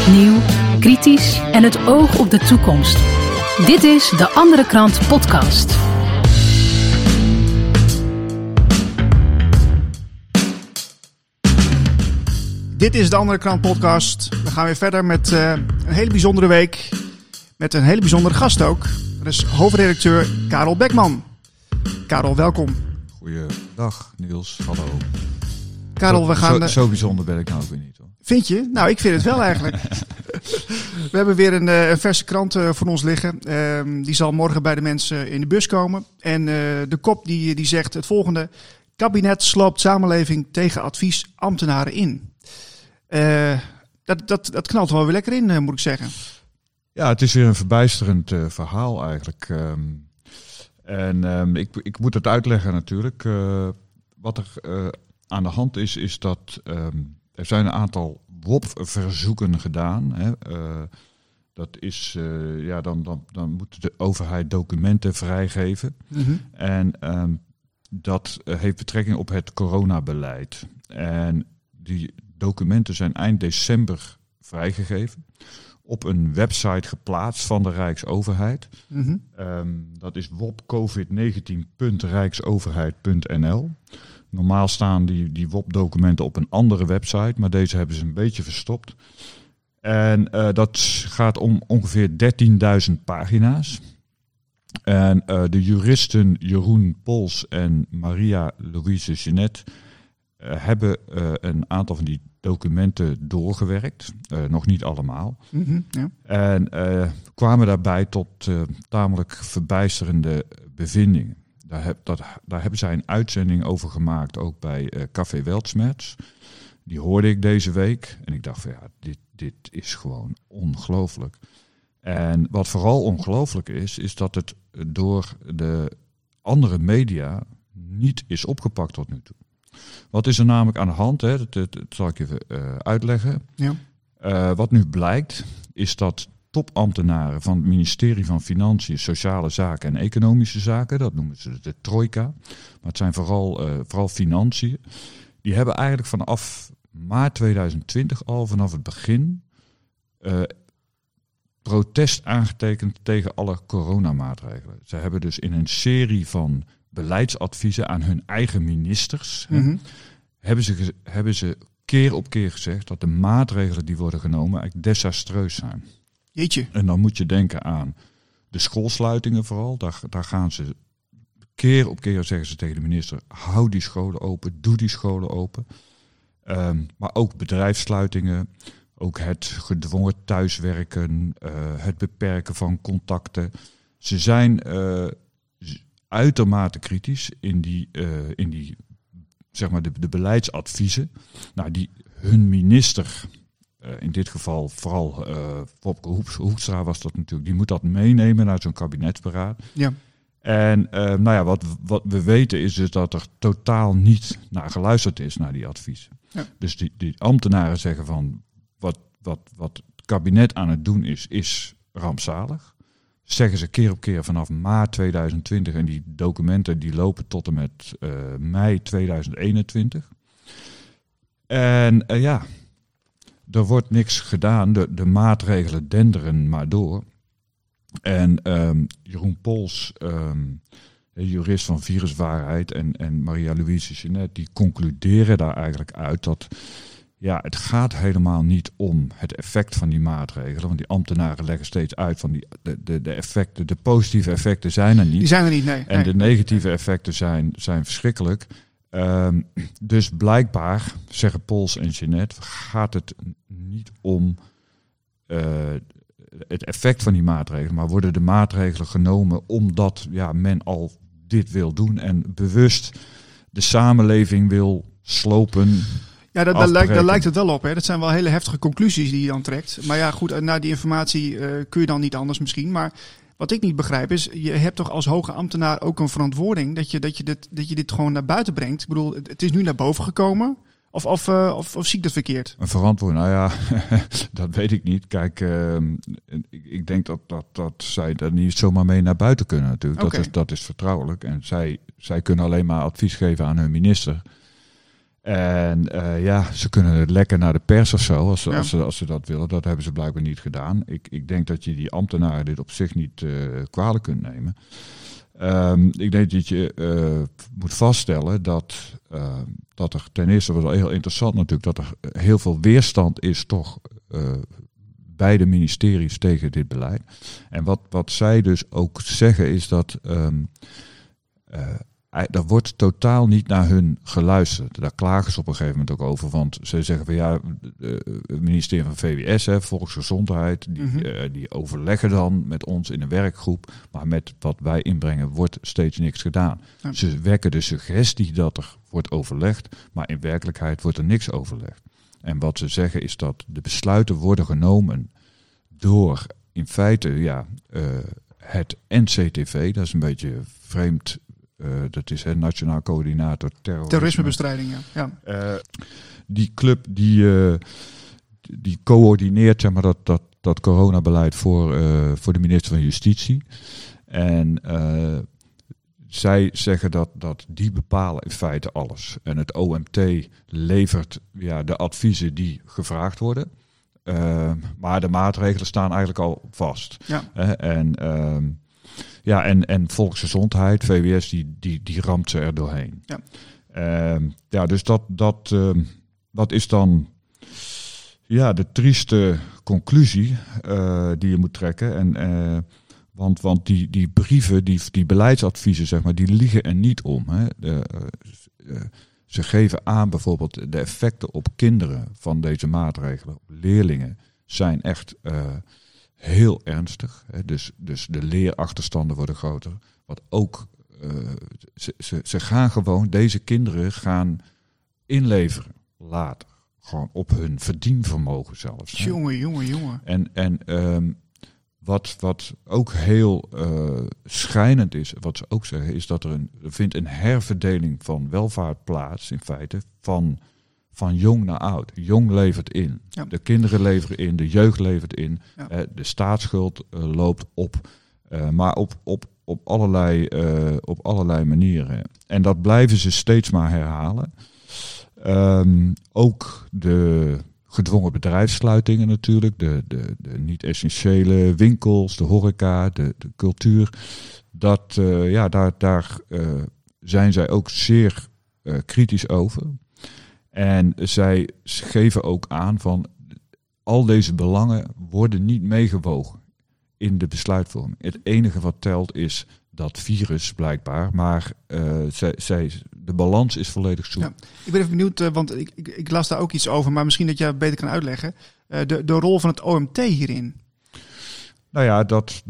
Nieuw, kritisch en het oog op de toekomst. Dit is De Andere Krant podcast. Dit is De Andere Krant podcast. We gaan weer verder met een hele bijzondere week. Met een hele bijzondere gast ook. Dat is hoofdredacteur Karel Beckman. Karel, welkom. Goeiedag Niels, hallo. Karel, we gaan... Zo bijzonder ben ik nou ook weer niet, hoor. Vind je? Nou, ik vind het wel eigenlijk. We hebben weer een verse krant voor ons liggen. Die zal morgen bij de mensen in de bus komen. En de kop die zegt het volgende. Kabinet sloopt samenleving tegen advies ambtenaren in. Dat knalt wel weer lekker in, moet ik zeggen. Ja, het is weer een verbijsterend verhaal eigenlijk. Ik moet het uitleggen natuurlijk. Wat er aan de hand is dat er zijn een aantal WOP-verzoeken gedaan. Hè. Dat is, dan moet de overheid documenten vrijgeven. Mm-hmm. En dat heeft betrekking op het coronabeleid. En die documenten zijn eind december vrijgegeven. Op een website geplaatst van de Rijksoverheid. Mm-hmm. Dat is wopcovid19.rijksoverheid.nl. Normaal staan die WOP-documenten op een andere website, maar deze hebben ze een beetje verstopt. En dat gaat om ongeveer 13.000 pagina's. En de juristen Jeroen Pols en Maria Louise Jeanette hebben een aantal van die documenten doorgewerkt. Nog niet allemaal. Mm-hmm, ja. En kwamen daarbij tot tamelijk verbijsterende bevindingen. Daar hebben zij een uitzending over gemaakt, ook bij Café Weltschmerz. Die hoorde ik deze week en ik dacht van ja, dit is gewoon ongelooflijk. En wat vooral ongelooflijk is dat het door de andere media niet is opgepakt tot nu toe. Wat is er namelijk aan de hand? Hè? Dat zal ik even uitleggen. Ja. Wat nu blijkt is dat topambtenaren van het ministerie van Financiën, Sociale Zaken en Economische Zaken, dat noemen ze de trojka, maar het zijn vooral financiën, die hebben eigenlijk vanaf maart 2020 al vanaf het begin protest aangetekend tegen alle coronamaatregelen. Ze hebben dus in een serie van beleidsadviezen aan hun eigen ministers, mm-hmm. hebben ze keer op keer gezegd dat de maatregelen die worden genomen eigenlijk desastreus zijn. Jeetje. En dan moet je denken aan de schoolsluitingen vooral. Daar gaan ze keer op keer zeggen ze tegen de minister, hou die scholen open, doe die scholen open. Maar ook bedrijfssluitingen, ook het gedwongen thuiswerken, het beperken van contacten. Ze zijn uitermate kritisch in die zeg maar de beleidsadviezen. Nou, die hun minister, in dit geval vooral Wopke Hoekstra was dat natuurlijk, die moet dat meenemen naar zo'n kabinetsberaad. Ja. En wat we weten is dus dat er totaal niet naar geluisterd is naar die adviezen. Ja. Dus die ambtenaren zeggen van wat het kabinet aan het doen is rampzalig. Zeggen ze keer op keer vanaf maart 2020 en die documenten die lopen tot en met mei 2021. En er wordt niks gedaan. De maatregelen denderen maar door. En Jeroen Pols, jurist van Viruswaarheid en Maria Louise Jeanette, die concluderen daar eigenlijk uit dat het gaat helemaal niet om het effect van die maatregelen. Want die ambtenaren leggen steeds uit van de effecten, de positieve effecten zijn er niet. Die zijn er niet, nee. En de negatieve effecten zijn verschrikkelijk. Dus blijkbaar, zeggen Pols en Jeanette, gaat het niet om het effect van die maatregelen, maar worden de maatregelen genomen omdat men al dit wil doen en bewust de samenleving wil slopen. Ja, daar lijkt het wel op. Hè. Dat zijn wel hele heftige conclusies die je dan trekt. Maar ja, goed, na die informatie kun je dan niet anders misschien. Maar wat ik niet begrijp is, je hebt toch als hoge ambtenaar ook een verantwoording dat je dit gewoon naar buiten brengt. Ik bedoel, het is nu naar boven gekomen. Of zie ik dat verkeerd? Een verantwoording, nou ja, dat weet ik niet. Kijk, ik denk dat zij daar niet zomaar mee naar buiten kunnen natuurlijk. Okay. Dat is vertrouwelijk. En zij kunnen alleen maar advies geven aan hun minister. En ze kunnen het lekken naar de pers of zo, als ze dat willen. Dat hebben ze blijkbaar niet gedaan. Ik denk dat je die ambtenaren dit op zich niet kwalijk kunt nemen. Ik denk dat je moet vaststellen dat er ten eerste, wat wel heel interessant natuurlijk, dat er heel veel weerstand is toch bij de ministeries tegen dit beleid. En wat zij dus ook zeggen is dat er wordt totaal niet naar hun geluisterd. Daar klagen ze op een gegeven moment ook over. Want ze zeggen van het ministerie van VWS, Volksgezondheid, die overleggen dan met ons in een werkgroep. Maar met wat wij inbrengen wordt steeds niks gedaan. Ja. Ze wekken de suggestie dat er wordt overlegd, maar in werkelijkheid wordt er niks overlegd. En wat ze zeggen is dat de besluiten worden genomen door in feite het NCTV. Dat is een beetje vreemd. Dat is Nationaal Coördinator Terrorismebestrijding. Ja. Die club die coördineert zeg maar, dat coronabeleid voor de minister van Justitie. En zij zeggen dat die bepalen in feite alles. En het OMT levert de adviezen die gevraagd worden. Maar de maatregelen staan eigenlijk al vast. Ja. En Volksgezondheid, VWS, die ramt ze er doorheen. Ja. Dus dat is dan de trieste conclusie die je moet trekken. Want die brieven, die beleidsadviezen, zeg maar, die liegen er niet om. Hè. Ze geven aan bijvoorbeeld de effecten op kinderen van deze maatregelen, op leerlingen, zijn echt heel ernstig. Hè. Dus de leerachterstanden worden groter. Wat ook, ze gaan gewoon, deze kinderen gaan inleveren later. Gewoon op hun verdienvermogen zelfs. Jongen. En wat ook heel schrijnend is, wat ze ook zeggen, is dat er vindt een herverdeling van welvaart plaats, in feite, van jong naar oud. Jong levert in. Ja. De kinderen leveren in, de jeugd levert in. Ja. De staatsschuld loopt op. Maar op allerlei manieren. En dat blijven ze steeds maar herhalen. Ook de gedwongen bedrijfssluitingen natuurlijk. De niet-essentiële winkels, de horeca, de cultuur. Daar zijn zij ook zeer kritisch over. En zij geven ook aan van al deze belangen worden niet meegewogen in de besluitvorming. Het enige wat telt is dat virus blijkbaar, maar de balans is volledig zoek. Ja, ik ben even benieuwd, want ik las daar ook iets over, maar misschien dat jij het beter kan uitleggen. De rol van het OMT hierin. Nou ja,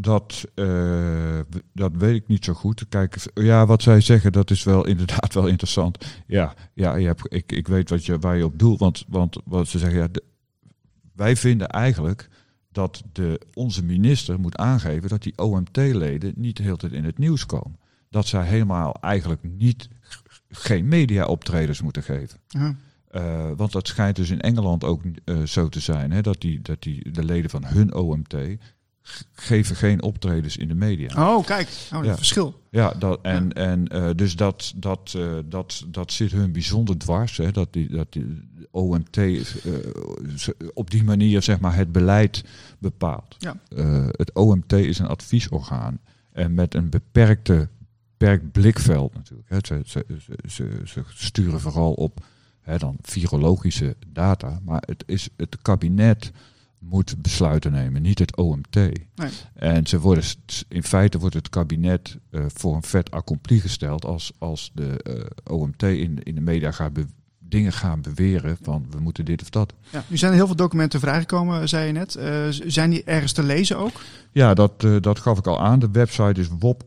dat weet ik niet zo goed. Kijk, wat zij zeggen, dat is wel inderdaad wel interessant. Ik weet waar je op doelt, want wat ze zeggen, wij vinden eigenlijk dat onze minister moet aangeven dat die OMT-leden niet de hele tijd in het nieuws komen. Dat zij helemaal eigenlijk geen media-optredens moeten geven. Uh-huh. Want dat schijnt dus in Engeland ook zo te zijn, hè, dat de leden van hun OMT geven geen optredens in de media. Oh, kijk, dat is verschil. Ja, dus dat zit hun bijzonder dwars. Hè, dat die OMT op die manier zeg maar het beleid bepaalt. Ja. Het OMT is een adviesorgaan en met een beperkt blikveld natuurlijk. Hè. Ze sturen vooral op dan virologische data, maar het kabinet moet besluiten nemen, niet het OMT. Nee. En in feite wordt het kabinet voor een fait accompli gesteld als de OMT in de media dingen gaan beweren van we moeten dit of dat. Ja, nu zijn er heel veel documenten vrijgekomen, zei je net. Zijn die ergens te lezen ook? Ja, dat gaf ik al aan. De website is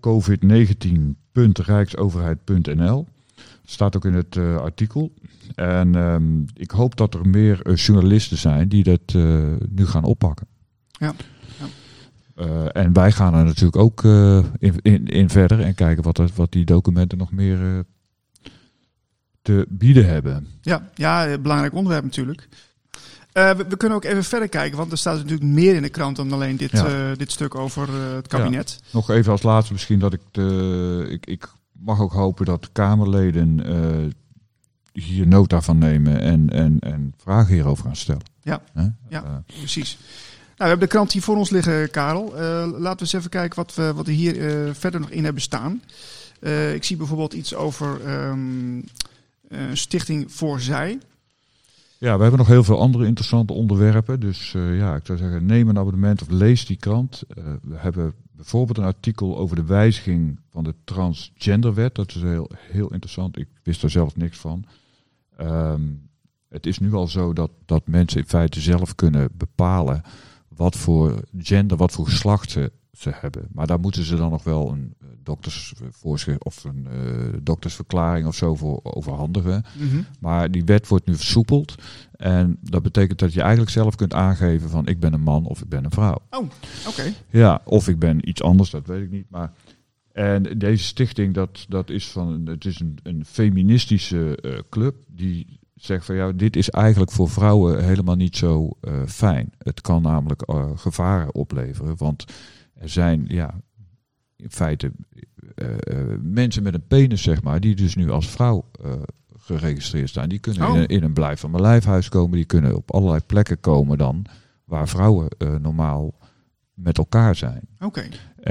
wopcovid19.rijksoverheid.nl. Dat staat ook in het artikel. En ik hoop dat er meer journalisten zijn die dat nu gaan oppakken. Ja. En wij gaan er natuurlijk ook in verder en kijken wat die documenten nog meer te bieden hebben. Ja, belangrijk onderwerp natuurlijk. We kunnen ook even verder kijken, want er staat natuurlijk meer in de krant dan alleen dit stuk over het kabinet. Ja. Nog even als laatste misschien dat ik mag ook hopen dat Kamerleden hier nota van nemen en vragen hierover gaan stellen. Ja, precies. Nou, we hebben de krant hier voor ons liggen, Karel. Laten we eens even kijken wat we hier verder nog in hebben staan. Ik zie bijvoorbeeld iets over Stichting Voor Zij. Ja, we hebben nog heel veel andere interessante onderwerpen. Dus ik zou zeggen, neem een abonnement of lees die krant. We hebben bijvoorbeeld een artikel over de wijziging van de transgenderwet. Dat is heel, heel interessant. Ik wist daar zelf niks van. Het is nu al zo dat mensen in feite zelf kunnen bepalen wat voor gender, wat voor geslacht ze hebben. Maar daar moeten ze dan nog wel een doktersvoorschrift of een doktersverklaring of zo voor overhandigen. Mm-hmm. Maar die wet wordt nu versoepeld. En dat betekent dat je eigenlijk zelf kunt aangeven van ik ben een man of ik ben een vrouw. Oh, oké. Ja, of ik ben iets anders, dat weet ik niet. Maar en deze stichting, dat is het is een feministische club die zegt van ja, dit is eigenlijk voor vrouwen helemaal niet zo fijn. Het kan namelijk gevaren opleveren, want er zijn in feite mensen met een penis, zeg maar, die dus nu als vrouw geregistreerd staan. Die kunnen in een blijf van mijn lijfhuis komen, die kunnen op allerlei plekken komen dan, waar vrouwen normaal met elkaar zijn. Oké.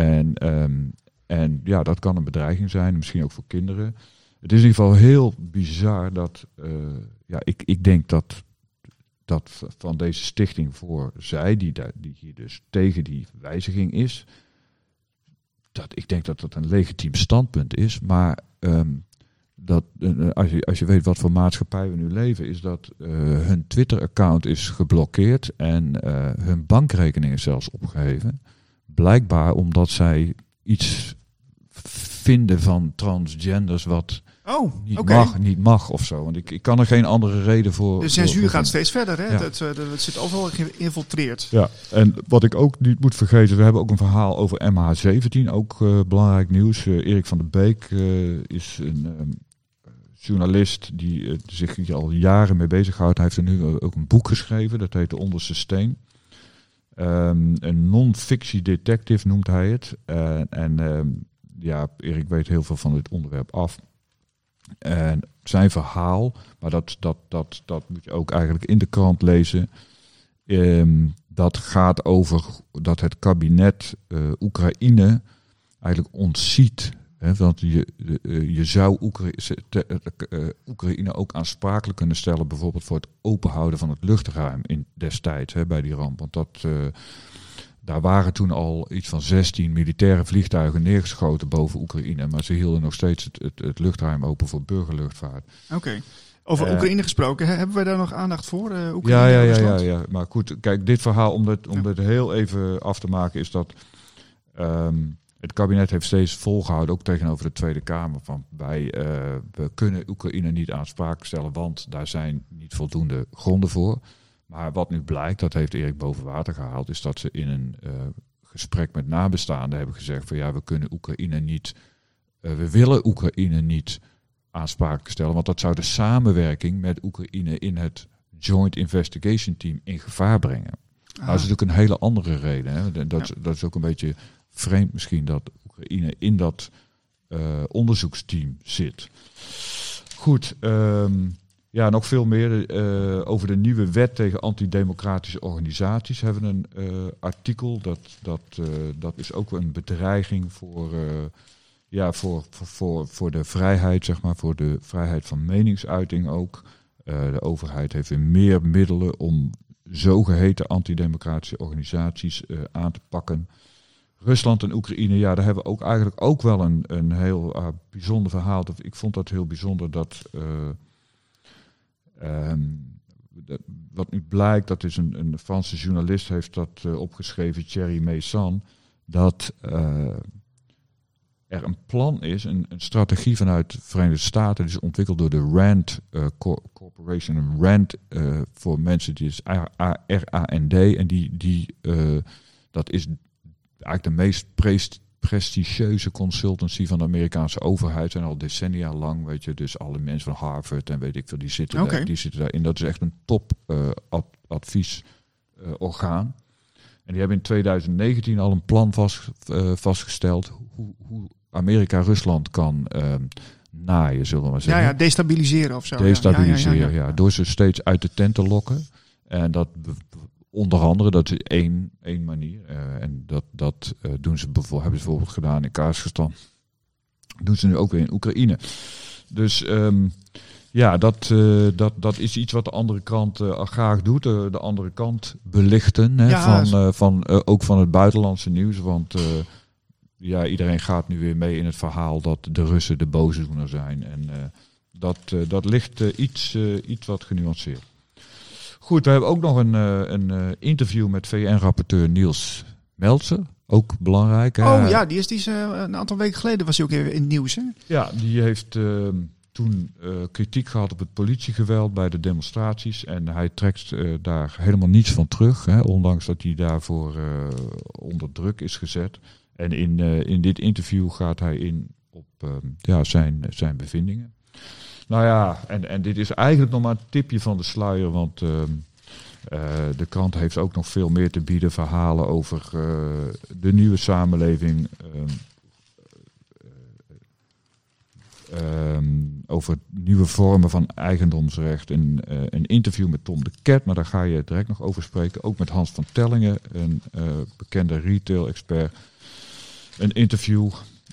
En dat kan een bedreiging zijn, misschien ook voor kinderen. Het is in ieder geval heel bizar dat, ik denk dat van deze Stichting Voor Zij, die hier dus tegen die wijziging is, ik denk dat dat een legitiem standpunt is, maar als je weet wat voor maatschappij we nu leven, is dat hun Twitter-account is geblokkeerd en hun bankrekening is zelfs opgeheven. Blijkbaar omdat zij iets vinden van transgenders wat niet mag of zo. Want ik kan er geen andere reden voor. De censuur gaat steeds verder. Hè? Ja. Het zit overal geïnfiltreerd. Ja, en wat ik ook niet moet vergeten, we hebben ook een verhaal over MH17, ook belangrijk nieuws. Erik van der Beek is een journalist die zich hier al jaren mee bezighoudt. Hij heeft er nu ook een boek geschreven, dat heet De Onderste Steen. Een non-fictie detective noemt hij het. Erik weet heel veel van dit onderwerp af. En zijn verhaal, maar dat moet je ook eigenlijk in de krant lezen. Dat gaat over dat het kabinet Oekraïne eigenlijk ontziet. Hè, want je zou Oekraïne ook aansprakelijk kunnen stellen, bijvoorbeeld voor het openhouden van het luchtruim destijds bij die ramp. Want daar waren toen al iets van 16 militaire vliegtuigen neergeschoten boven Oekraïne. Maar ze hielden nog steeds het luchtruim open voor burgerluchtvaart. Oké. Over Oekraïne gesproken, hebben wij daar nog aandacht voor? Ja. Maar goed, kijk, dit verhaal, om het heel even af te maken, is dat het kabinet heeft steeds volgehouden, ook tegenover de Tweede Kamer, van we kunnen Oekraïne niet aansprakelijk stellen, want daar zijn niet voldoende gronden voor. Maar wat nu blijkt, dat heeft Erik boven water gehaald, is dat ze in een gesprek met nabestaanden hebben gezegd van we kunnen Oekraïne niet, we willen Oekraïne niet aansprakelijk stellen, want dat zou de samenwerking met Oekraïne in het Joint Investigation Team in gevaar brengen. Dat is natuurlijk een hele andere reden. Hè? Dat is ook een beetje vreemd misschien dat Oekraïne in dat onderzoeksteam zit. Goed, nog veel meer over de nieuwe wet tegen antidemocratische organisaties. Hebben we een artikel, dat is ook een bedreiging voor de vrijheid, zeg maar, voor de vrijheid van meningsuiting ook. De overheid heeft weer meer middelen om zogeheten antidemocratische organisaties aan te pakken. Rusland en Oekraïne, daar hebben we ook eigenlijk ook wel een heel bijzonder verhaal. Ik vond dat heel bijzonder dat wat nu blijkt, dat is een Franse journalist heeft dat opgeschreven, Thierry Meyssan, dat er een plan is, een strategie vanuit de Verenigde Staten, die is ontwikkeld door de RAND Corporation. RAND voor mensen, die is RAND, en dat is eigenlijk de meest prestigieuze consultancy van de Amerikaanse overheid. Zijn al decennia lang, weet je, dus alle mensen van Harvard en weet ik veel, die zitten daarin. Dat is echt een top adviesorgaan. En die hebben in 2019 al een plan vastgesteld hoe Amerika Rusland kan naaien, zullen we maar zeggen. Ja, destabiliseren of zo. Destabiliseren, ja. Door ze steeds uit de tent te lokken. En dat onder andere, dat is één manier. En dat doen ze hebben ze bijvoorbeeld gedaan in Kazachstan. Doen ze nu ook weer in Oekraïne. Dus dat is iets wat de andere kant graag doet. De andere kant belichten ook van het buitenlandse nieuws. Want iedereen gaat nu weer mee in het verhaal dat de Russen de boosdoener zijn. En dat ligt iets wat genuanceerd. Goed, we hebben ook nog een interview met VN-rapporteur Niels Meltzer. Ook belangrijk. Die is een aantal weken geleden was hij ook even in het nieuws. Hè? Ja, die heeft toen kritiek gehad op het politiegeweld bij de demonstraties. En hij trekt daar helemaal niets van terug. Hè, ondanks dat hij daarvoor onder druk is gezet. En in dit interview gaat hij in op zijn bevindingen. Nou ja, en dit is eigenlijk nog maar een tipje van de sluier, want de krant heeft ook nog veel meer te bieden. Verhalen over de nieuwe samenleving, over nieuwe vormen van eigendomsrecht. Een interview met Tom de Ket, maar daar ga je direct nog over spreken. Ook met Hans van Tellingen, een bekende retail-expert. Een interview.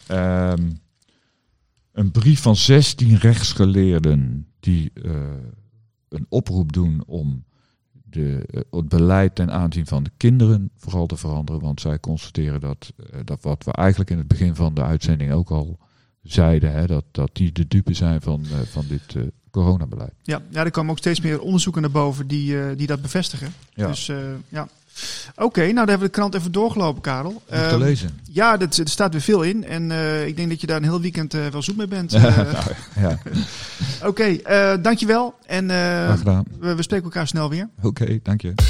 Een brief van 16 rechtsgeleerden die een oproep doen om het beleid ten aanzien van de kinderen vooral te veranderen. Want zij constateren dat wat we eigenlijk in het begin van de uitzending ook al zeiden, hè, dat die de dupe zijn van dit coronabeleid. Ja, er komen ook steeds meer onderzoeken naar boven die dat bevestigen. Ja. Dus Oké, nou daar hebben we de krant even doorgelopen, Karel. Moet te lezen. Ja, er staat weer veel in. En ik denk dat je daar een heel weekend wel zoet mee bent. Oké, dankjewel. En Graag gedaan. We spreken elkaar snel weer. Oké, dank je.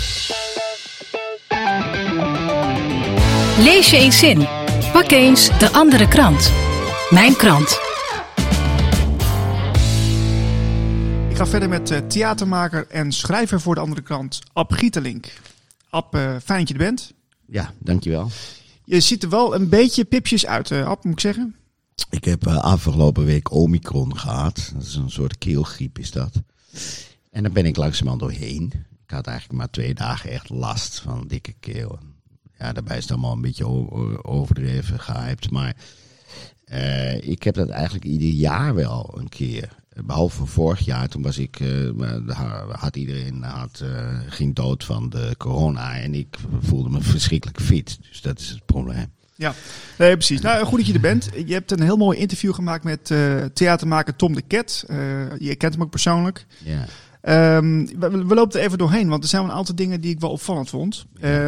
Lees je eens in. Pak eens de andere krant. Mijn krant. Ik ga verder met theatermaker en schrijver voor de andere krant, Ab Gieterlink. Ab, fijn dat je er bent. Ja, dankjewel. Je ziet er wel een beetje pipjes uit, Ab, moet ik zeggen. Ik heb afgelopen week Omicron gehad. Dat is een soort keelgriep is dat. En daar ben ik langzamerhand doorheen. Ik had eigenlijk maar 2 dagen echt last van een dikke keel. Ja, daarbij is het allemaal een beetje overdreven, gehyped. Maar ik heb dat eigenlijk ieder jaar wel een keer. Behalve vorig jaar, toen was ik, ging dood van de corona en ik voelde me verschrikkelijk fit. Dus dat is het probleem. Ja, nee, precies. Nou, goed dat je er bent. Je hebt een heel mooi interview gemaakt met theatermaker Tom de Ket. Je kent hem ook persoonlijk. Ja. We lopen er even doorheen, want er zijn een aantal dingen die ik wel opvallend vond.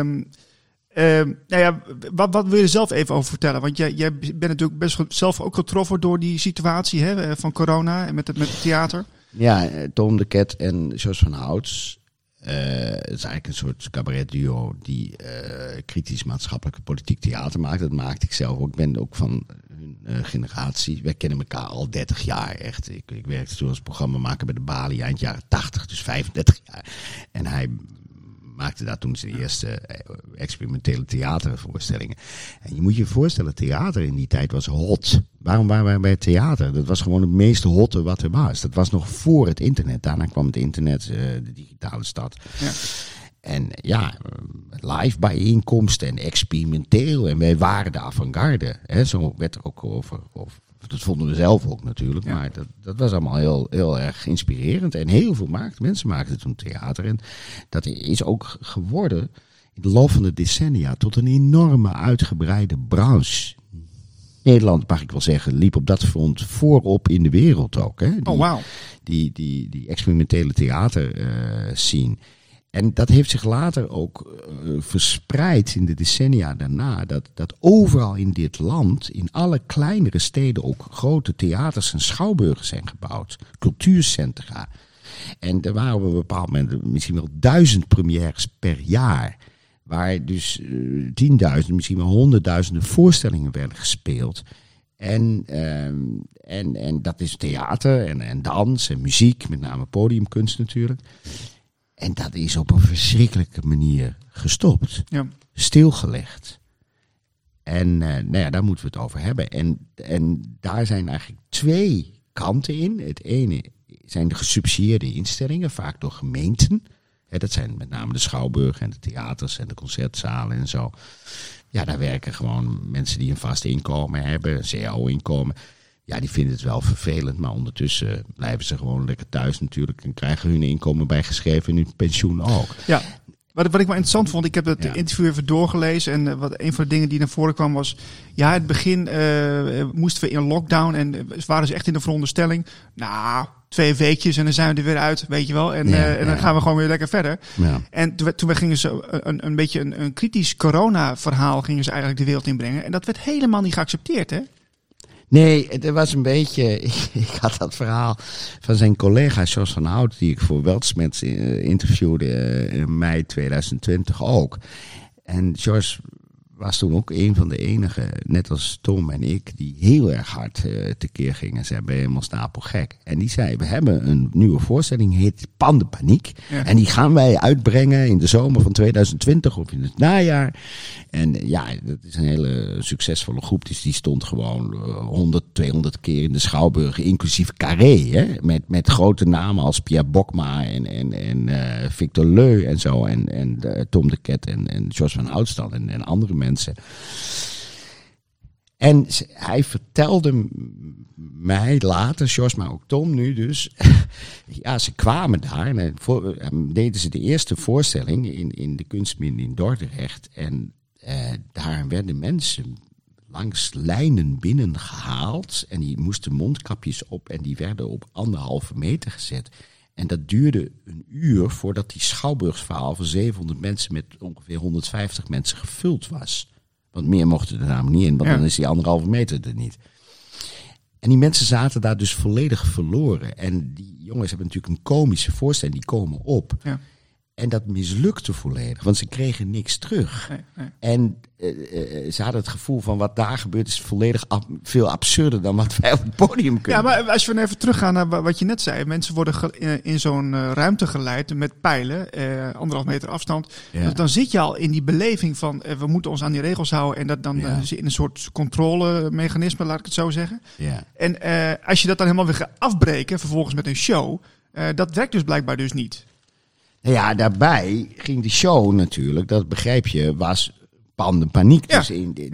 Wat wil je er zelf even over vertellen? Want jij bent natuurlijk best zelf ook getroffen door die situatie van corona en met het theater. Ja, Tom de Ket en Jos van Houts. Het is eigenlijk een soort cabaretduo die kritisch maatschappelijk politiek theater maakt. Dat maakte ik zelf ook. Ik ben ook van hun generatie. Wij kennen elkaar al 30 jaar echt. Ik werkte toen als programmamaker bij de Bali eind jaren 80, dus 35 jaar. En hij maakte daar toen zijn eerste experimentele theatervoorstellingen. En je moet je voorstellen, theater in die tijd was hot. Waarom waren wij bij het theater? Dat was gewoon het meest hotte wat er was. Dat was nog voor het internet. Daarna kwam het internet, de digitale stad. Ja. En ja, live bijeenkomsten en experimenteel. En wij waren de avant-garde. Hè? Zo werd er ook over. Dat vonden we zelf ook natuurlijk. Ja. Maar dat was allemaal heel, heel erg inspirerend. En heel veel mensen maakten toen theater. En dat is ook geworden in de loop van de decennia tot een enorme uitgebreide branche. Nederland, mag ik wel zeggen, liep op dat front voorop in de wereld ook. Hè? Die experimentele theater scene. En dat heeft zich later ook verspreid in de decennia daarna. Dat overal in dit land, in alle kleinere steden, ook grote theaters en schouwburgen zijn gebouwd. Cultuurcentra. En er waren op een bepaald moment misschien wel 1000 premières per jaar. Waar dus 10.000, misschien wel 100.000 voorstellingen werden gespeeld. En dat is theater en dans en muziek, met name podiumkunst natuurlijk. En dat is op een verschrikkelijke manier gestopt. Ja. Stilgelegd. En daar moeten we het over hebben. En daar zijn eigenlijk 2 kanten in. Het ene zijn de gesubsidieerde instellingen, vaak door gemeenten. Dat zijn met name de schouwburgen en de theaters en de concertzalen en zo. Ja, daar werken gewoon mensen die een vast inkomen hebben, een CAO-inkomen. Ja, die vinden het wel vervelend, maar ondertussen blijven ze gewoon lekker thuis natuurlijk en krijgen hun inkomen bijgeschreven en hun pensioen ook. Ja. Wat ik wel interessant vond, ik heb het interview even doorgelezen en een van de dingen die naar voren kwam was, ja, in het begin moesten we in lockdown en waren ze echt in de veronderstelling, 2 weekjes en dan zijn we er weer uit, weet je wel, en dan gaan we gewoon weer lekker verder. Ja. En toen gingen ze een beetje een kritisch corona-verhaal gingen ze eigenlijk de wereld inbrengen en dat werd helemaal niet geaccepteerd, hè? Nee, het was een beetje... Ik had dat verhaal van zijn collega Jos van Hout, die ik voor Weltschmerz interviewde in mei 2020 ook. En Jos was toen ook een van de enigen, net als Tom en ik, die heel erg hard tekeer gingen. Ze hebben helemaal stapelgek. En die zei, we hebben een nieuwe voorstelling, heet Pandepaniek. Ja. En die gaan wij uitbrengen in de zomer van 2020 of in het najaar. En ja, dat is een hele succesvolle groep. Dus die stond gewoon 100, 200 keer in de Schouwburg, inclusief Carré. Hè? Met grote namen als Pierre Bokma en Victor Leu en zo. En Tom de Ket en Jos van Oudstal en andere mensen. En hij vertelde mij later, Jos, maar ook Tom nu dus. Ja, ze kwamen daar en deden ze de eerste voorstelling in de Kunstmin in Dordrecht. En daar werden mensen langs lijnen binnengehaald. En die moesten mondkapjes op en die werden op 1,5 meter gezet. En dat duurde een uur voordat die Schouwburgszaal van 700 mensen met ongeveer 150 mensen gevuld was. Want meer mochten er namelijk niet in, want dan is die 1,5 meter er niet. En die mensen zaten daar dus volledig verloren. En die jongens hebben natuurlijk een komische voorstelling, die komen op. Ja. En dat mislukte volledig, want ze kregen niks terug. Nee. En ze hadden het gevoel van wat daar gebeurt is volledig veel absurder dan wat wij op het podium kunnen. Ja, maar als we even teruggaan naar wat je net zei. Mensen worden in zo'n ruimte geleid met pijlen, 1,5 meter afstand. Ja. Dus dan zit je al in die beleving van we moeten ons aan die regels houden. En dat dan in een soort controlemechanisme, laat ik het zo zeggen. Ja. En als je dat dan helemaal weer gaat afbreken, vervolgens met een show, dat werkt dus blijkbaar dus niet. Nou ja, daarbij ging de show natuurlijk, dat begrijp je, was pandepaniek. Ja. Dus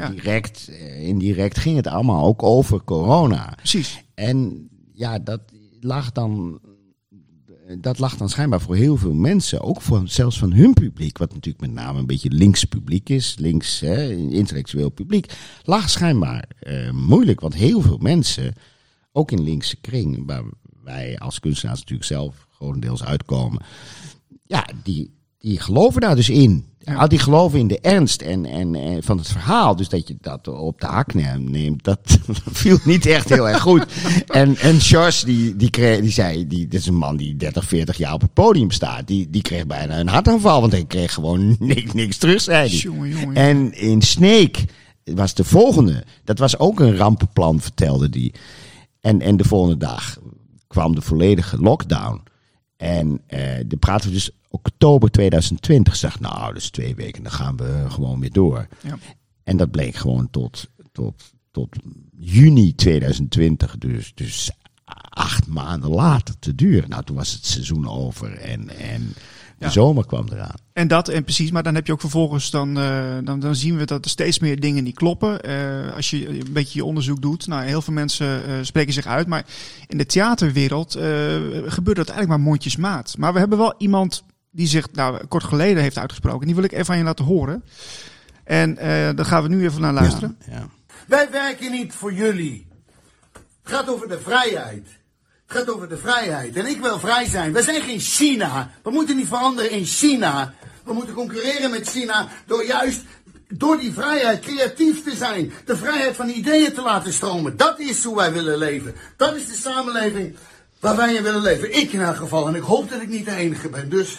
indirect ging het allemaal ook over corona. Precies. En ja, dat lag dan schijnbaar voor heel veel mensen, ook zelfs van hun publiek, wat natuurlijk met name een beetje links publiek is, intellectueel publiek, lag schijnbaar moeilijk. Want heel veel mensen, ook in linkse kring, waar wij als kunstenaars natuurlijk zelf grotendeels uitkomen, ja, die geloven daar dus in. Ja. Die geloven in de ernst en van het verhaal. Dus dat je dat op de hak neemt, dat viel niet echt heel erg goed. En Jos, die zei, dit is een man die 30, 40 jaar op het podium staat. Die kreeg bijna een hartaanval, want hij kreeg gewoon niks terug, zei hij. Jongen. En in Sneek was de volgende. Dat was ook een rampenplan, vertelde hij. En de volgende dag kwam de volledige lockdown. En dan praten we dus oktober 2020. Zeg, nou, dus 2 weken, dan gaan we gewoon weer door. Ja. En dat bleek gewoon tot juni 2020, dus 8 maanden later te duren. Nou, toen was het seizoen over en de zomer kwam eraan. En precies, maar dan heb je ook vervolgens, dan zien we dat er steeds meer dingen niet kloppen. Als je een beetje je onderzoek doet, nou, heel veel mensen spreken zich uit. Maar in de theaterwereld gebeurt dat eigenlijk maar mondjesmaat. Maar we hebben wel iemand die zich kort geleden heeft uitgesproken. Die wil ik even aan je laten horen. En daar gaan we nu even naar luisteren. Ja. Wij werken niet voor jullie. Het gaat over de vrijheid. Het gaat over de vrijheid. En ik wil vrij zijn. We zijn geen China. We moeten niet veranderen in China. We moeten concurreren met China door die vrijheid creatief te zijn. De vrijheid van ideeën te laten stromen. Dat is hoe wij willen leven. Dat is de samenleving waar wij in willen leven. Ik in elk geval. En ik hoop dat ik niet de enige ben. Dus,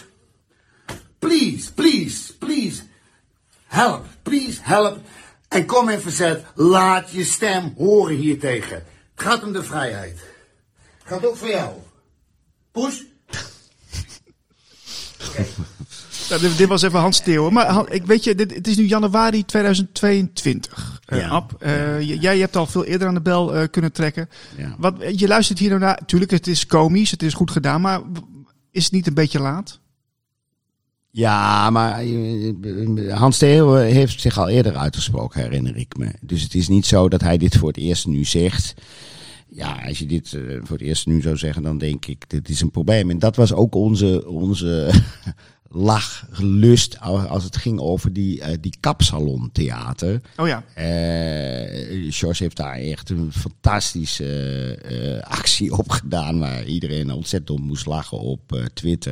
please, help. Please, help. En kom in verzet. Laat je stem horen hiertegen. Het gaat om de vrijheid. Gaat ook voor jou. Poes? Nou, dit was even Hans Theo. Maar ik weet je, het is nu januari 2022. Ab. Jij hebt al veel eerder aan de bel kunnen trekken. Ja. Je luistert hier naar. Tuurlijk, het is komisch, het is goed gedaan, maar is het niet een beetje laat? Ja, maar Hans Theo heeft zich al eerder uitgesproken, herinner ik me. Dus het is niet zo dat hij dit voor het eerst nu zegt. Ja, als je dit voor het eerst nu zou zeggen, dan denk ik, dit is een probleem. En dat was ook onze lachlust als het ging over die kapsalontheater. Oh ja. George heeft daar echt een fantastische actie op gedaan, waar iedereen ontzettend om moest lachen op Twitter.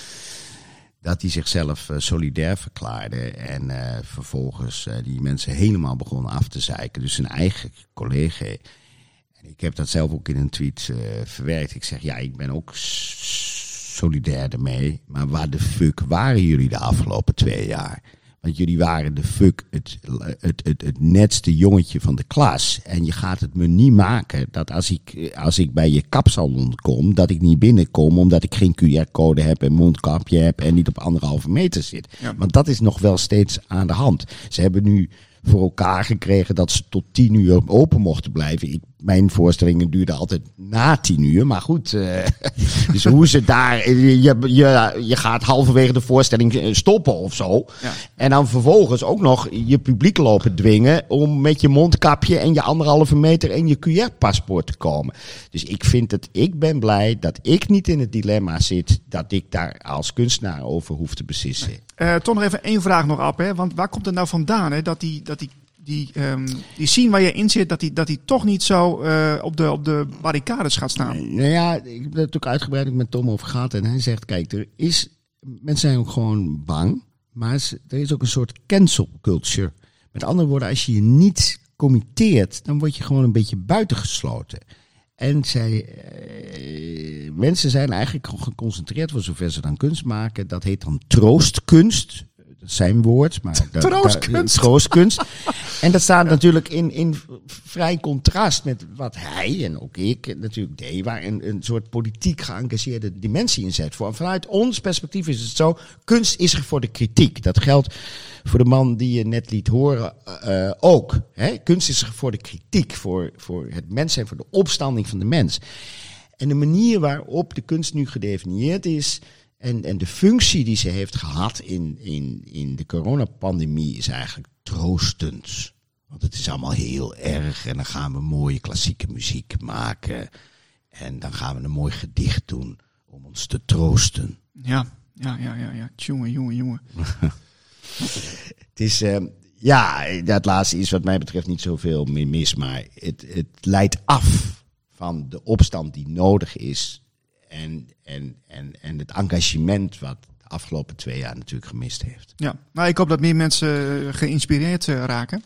Dat hij zichzelf solidair verklaarde en vervolgens die mensen helemaal begon af te zeiken. Dus zijn eigen collega. En ik heb dat zelf ook in een tweet verwerkt. Ik zeg, ja, ik ben ook solidair ermee. Maar waar de fuck waren jullie de afgelopen 2 jaar? Want jullie waren de fuck het netste jongetje van de klas. En je gaat het me niet maken dat als ik bij je kapsalon kom, dat ik niet binnenkom omdat ik geen QR-code heb en mondkapje heb en niet op 1,5 meter zit. Ja. Want dat is nog wel steeds aan de hand. Ze hebben nu voor elkaar gekregen dat ze tot 10 uur open mochten blijven. Mijn voorstellingen duurden altijd na 10 uur. Maar goed, dus hoe ze daar... Je gaat halverwege de voorstelling stoppen of zo. Ja. En dan vervolgens ook nog je publiek lopen dwingen om met je mondkapje en je 1,5 meter en je QR-paspoort te komen. Dus ik ben blij dat ik niet in het dilemma zit dat ik daar als kunstenaar over hoef te beslissen. Toch nog even 1 vraag nog, Ab, hè? Want waar komt het nou vandaan, hè? Dat die scene waar je in zit, dat die toch niet zo op de barricades gaat staan? Nou ja, ik heb het natuurlijk uitgebreid met Tom over gehad. En hij zegt, kijk, mensen zijn ook gewoon bang. Maar er is ook een soort cancel culture. Met andere woorden, als je je niet committeert, dan word je gewoon een beetje buitengesloten. En mensen zijn eigenlijk geconcentreerd voor zover ze dan kunst maken. Dat heet dan troostkunst. Dat is zijn woord. Maar troostkunst. En dat staat natuurlijk in vrij contrast met wat hij en ook ik natuurlijk deed. Waar een soort politiek geëngageerde dimensie in zet. Vanuit ons perspectief is het zo. Kunst is er voor de kritiek. Dat geldt voor de man die je net liet horen ook. Hè? Kunst is er voor de kritiek. Voor het mens zijn, voor de opstanding van de mens. En de manier waarop de kunst nu gedefinieerd is en de functie die ze heeft gehad in de coronapandemie is eigenlijk troostend. Want het is allemaal heel erg en dan gaan we mooie klassieke muziek maken. En dan gaan we een mooi gedicht doen om ons te troosten. Ja. Jongen. Het is, dat laatste is wat mij betreft niet zoveel meer mis, maar het leidt af van de opstand die nodig is en het engagement wat de afgelopen 2 jaar natuurlijk gemist heeft. Ja, nou ik hoop dat meer mensen geïnspireerd raken.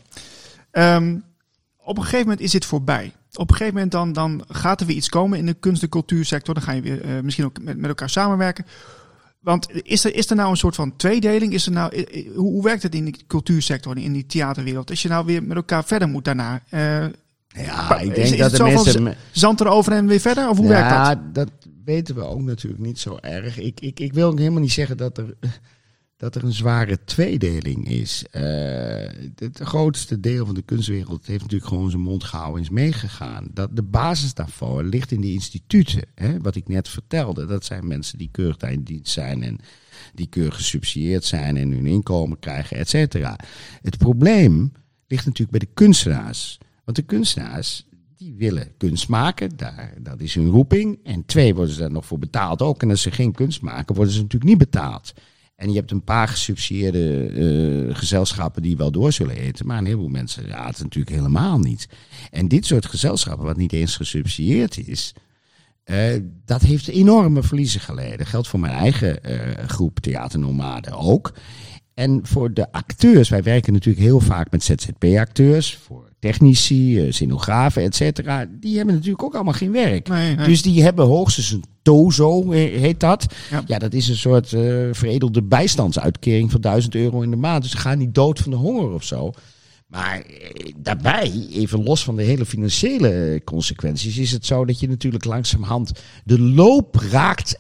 Op een gegeven moment is dit voorbij. Op een gegeven moment dan gaat er weer iets komen in de kunst- en cultuursector. Dan ga je weer misschien ook met elkaar samenwerken. Want is er nou een soort van tweedeling? Hoe werkt het in de cultuursector, in die theaterwereld? Als je nou weer met elkaar verder moet daarna. Ik denk dat de mensen zand erover en weer verder? Of hoe werkt dat? Ja, dat weten we ook natuurlijk niet zo erg. Ik wil ook helemaal niet zeggen dat er een zware tweedeling is. Het grootste deel van de kunstwereld heeft natuurlijk gewoon zijn mond gehouden en is meegegaan. De basis daarvoor ligt in die instituten. Hè? Wat ik net vertelde, dat zijn mensen die keurig daar in dienst zijn en die keurig gesubsidieerd zijn en hun inkomen krijgen, et cetera. Het probleem ligt natuurlijk bij de kunstenaars. Want de kunstenaars die willen kunst maken, dat is hun roeping. En 2, worden ze daar nog voor betaald ook. En als ze geen kunst maken, worden ze natuurlijk niet betaald. En je hebt een paar gesubsidieerde gezelschappen die wel door zullen eten. Maar een heleboel mensen, het is natuurlijk helemaal niet. En dit soort gezelschappen, wat niet eens gesubsidieerd is, dat heeft enorme verliezen geleden. Dat geldt voor mijn eigen groep Theaternomaden ook. En voor de acteurs, wij werken natuurlijk heel vaak met ZZP-acteurs, voor technici, scenografen, et cetera. Die hebben natuurlijk ook allemaal geen werk. Nee. Dus die hebben hoogstens een TOZO, heet dat. Ja, dat is een soort veredelde bijstandsuitkering van €1000 in de maand. Dus ze gaan niet dood van de honger of zo. Maar daarbij, even los van de hele financiële consequenties, is het zo dat je natuurlijk langzamerhand de loop raakt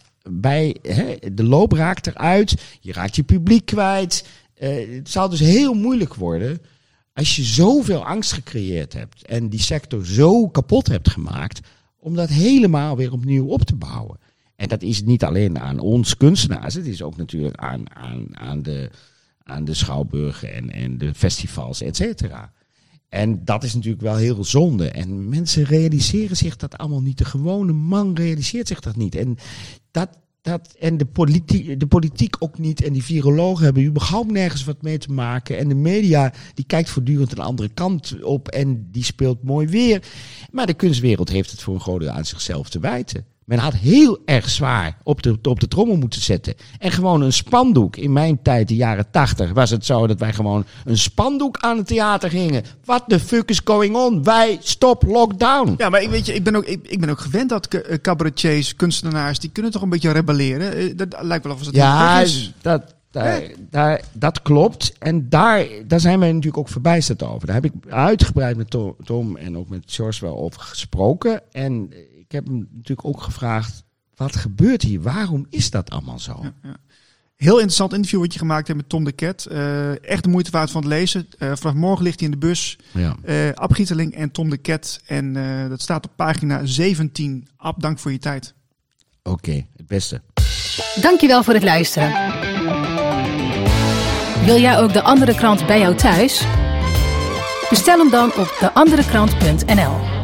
eruit. Je raakt je publiek kwijt. Het zal dus heel moeilijk worden Als je zoveel angst gecreëerd hebt en die sector zo kapot hebt gemaakt, om dat helemaal weer opnieuw op te bouwen. En dat is niet alleen aan ons kunstenaars, het is ook natuurlijk aan de schouwburgen en de festivals, et cetera. En dat is natuurlijk wel heel zonde. En mensen realiseren zich dat allemaal niet. De gewone man realiseert zich dat niet. En en de politiek ook niet. En die virologen hebben überhaupt nergens wat mee te maken. En de media die kijkt voortdurend een andere kant op. En die speelt mooi weer. Maar de kunstwereld heeft het voor een groot deel aan zichzelf te wijten. Men had heel erg zwaar op de trommel moeten zetten. En gewoon een spandoek. In mijn tijd, de jaren 80, was het zo dat wij gewoon een spandoek aan het theater gingen. What the fuck is going on? Wij stop lockdown. Ja, maar ik ben ook gewend dat cabaretiers, kunstenaars, die kunnen toch een beetje rebelleren. Dat lijkt wel of het ja, is. Dat klopt. En daar zijn wij natuurlijk ook verbijsterd over. Daar heb ik uitgebreid met Tom en ook met George wel over gesproken. En ik heb hem natuurlijk ook gevraagd, wat gebeurt hier? Waarom is dat allemaal zo? Ja. Heel interessant interview wat je gemaakt hebt met Tom de Ket. Echt de moeite waard van het lezen. Vanaf morgen ligt hij in de bus. Ja. Ab Gieteling en Tom de Ket. En dat staat op pagina 17. Ab, dank voor je tijd. Oké, het beste. Dankjewel voor het luisteren. Wil jij ook De Andere Krant bij jou thuis? Bestel hem dan op deanderekrant.nl.